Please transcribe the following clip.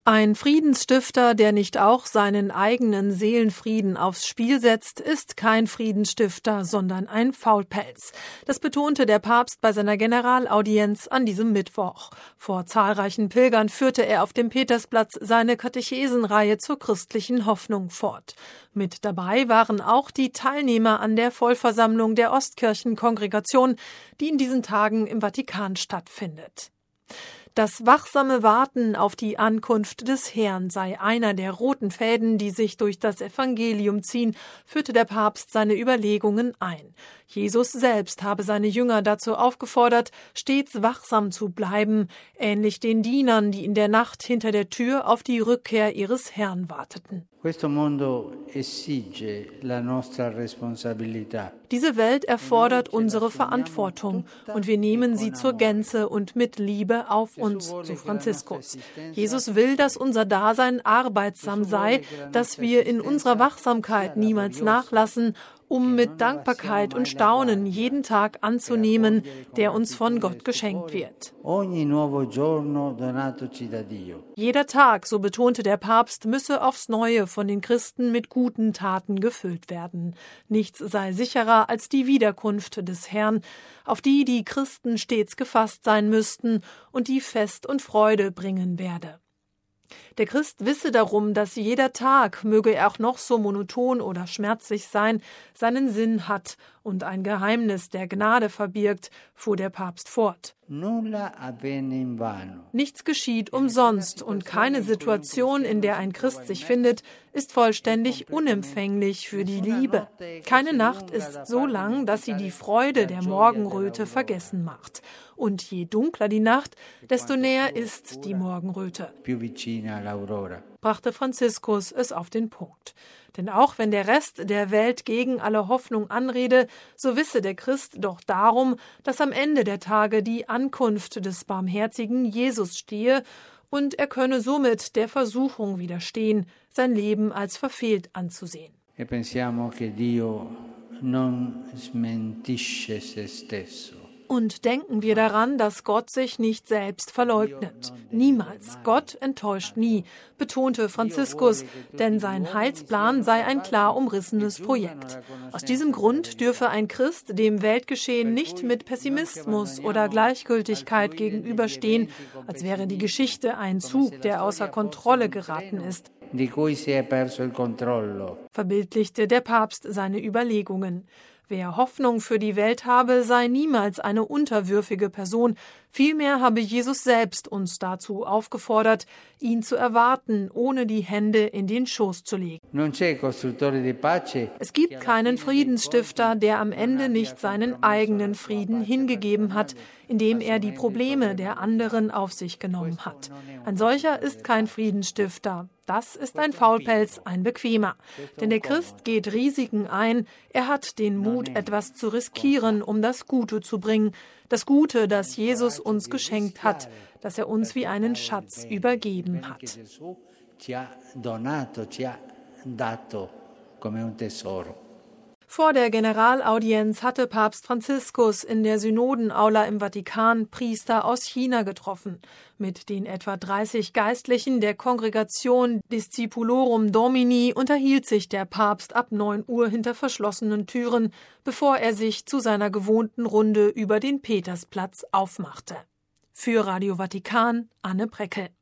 Ein Friedensstifter, der nicht auch seinen eigenen Seelenfrieden aufs Spiel setzt, ist kein Friedensstifter, sondern ein Faulpelz. Das betonte der Papst bei seiner Generalaudienz an diesem Mittwoch. Vor zahlreichen Pilgern führte er auf dem Petersplatz seine Katechesenreihe zur christlichen Hoffnung fort. Mit dabei waren auch die Teilnehmer an der Vollversammlung der Ostkirchenkongregation, die in diesen Tagen im Vatikan stattfindet. Das wachsame Warten auf die Ankunft des Herrn sei einer der roten Fäden, die sich durch das Evangelium ziehen, führte der Papst seine Überlegungen ein. Jesus selbst habe seine Jünger dazu aufgefordert, stets wachsam zu bleiben, ähnlich den Dienern, die in der Nacht hinter der Tür auf die Rückkehr ihres Herrn warteten. Diese Welt erfordert unsere Verantwortung und wir nehmen sie zur Gänze und mit Liebe auf uns, so Franziskus. Jesus will, dass unser Dasein arbeitsam sei, dass wir in unserer Wachsamkeit niemals nachlassen, um mit Dankbarkeit und Staunen jeden Tag anzunehmen, der uns von Gott geschenkt wird. Jeder Tag, so betonte der Papst, müsse aufs Neue von den Christen mit guten Taten gefüllt werden. Nichts sei sicherer als die Wiederkunft des Herrn, auf die die Christen stets gefasst sein müssten und die Fest und Freude bringen werde. Der Christ wisse darum, dass jeder Tag, möge er auch noch so monoton oder schmerzlich sein, seinen Sinn hat und ein Geheimnis der Gnade verbirgt, fuhr der Papst fort. Nichts geschieht umsonst und keine Situation, in der ein Christ sich findet, ist vollständig unempfänglich für die Liebe. Keine Nacht ist so lang, dass sie die Freude der Morgenröte vergessen macht. Und je dunkler die Nacht, desto näher ist die Morgenröte, brachte Franziskus es auf den Punkt. Denn auch wenn der Rest der Welt gegen alle Hoffnung anrede, so wisse der Christ doch darum, dass am Ende der Tage die Ankunft des barmherzigen Jesus stehe und er könne somit der Versuchung widerstehen, sein Leben als verfehlt anzusehen. E pensiamo che Dio non smentisce se stesso. Und denken wir daran, dass Gott sich nicht selbst verleugnet. Niemals. Gott enttäuscht nie, betonte Franziskus, denn sein Heilsplan sei ein klar umrissenes Projekt. Aus diesem Grund dürfe ein Christ dem Weltgeschehen nicht mit Pessimismus oder Gleichgültigkeit gegenüberstehen, als wäre die Geschichte ein Zug, der außer Kontrolle geraten ist. Verbildlichte der Papst seine Überlegungen. Wer Hoffnung für die Welt habe, sei niemals eine unterwürfige Person. Vielmehr habe Jesus selbst uns dazu aufgefordert, ihn zu erwarten, ohne die Hände in den Schoß zu legen. Es gibt keinen Friedensstifter, der am Ende nicht seinen eigenen Frieden hingegeben hat, indem er die Probleme der anderen auf sich genommen hat. Ein solcher ist kein Friedensstifter. Das ist ein Faulpelz, ein Bequemer. Denn der Christ geht Risiken ein. Er hat den Mut, etwas zu riskieren, um das Gute zu bringen. Das Gute, das Jesus uns geschenkt hat, das er uns wie einen Schatz übergeben hat. Vor der Generalaudienz hatte Papst Franziskus in der Synodenaula im Vatikan Priester aus China getroffen. Mit den etwa 30 Geistlichen der Kongregation Discipulorum Domini unterhielt sich der Papst ab 9 Uhr hinter verschlossenen Türen, bevor er sich zu seiner gewohnten Runde über den Petersplatz aufmachte. Für Radio Vatikan, Anne Breckel.